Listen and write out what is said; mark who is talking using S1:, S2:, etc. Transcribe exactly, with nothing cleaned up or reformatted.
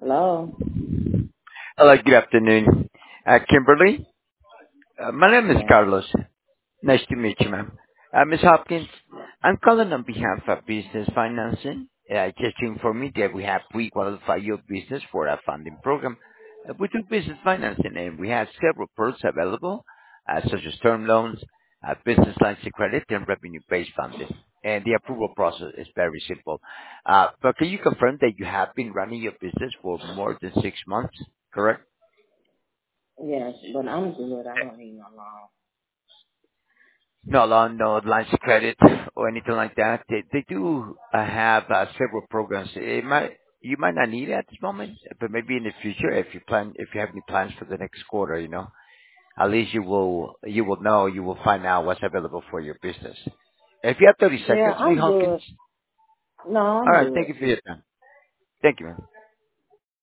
S1: Hello.
S2: Hello, good afternoon. Uh, Kimberly, uh, my name is
S1: Yes.
S2: Carlos. Nice to meet you, ma'am. Uh, Miss Hopkins, I'm calling on behalf of Business Financing. Uh, just to inform you that we have pre-qualified your business for our funding program. Uh, we do business financing and we have several products available, uh, such as term loans, uh, business lines of credit, and revenue-based funding. And the approval process is very simple. Uh, but can you confirm that you have been running your business for more than six months, correct?
S1: Yes, but I'm good. I don't need no loan.
S2: No loan, no lines of credit or anything like that. They they do uh, have uh, several programs. It might you might not need it at this moment, but maybe in the future, if you plan, if you have any plans for the next quarter, you know, at least you will you will know, you will find out what's available for your business. If you have thirty
S1: Yeah,
S2: seconds, Lee
S1: I'm
S2: Hawkins.
S1: good. No,
S2: All
S1: I'm
S2: right,
S1: good.
S2: thank you for your time. Thank you, man.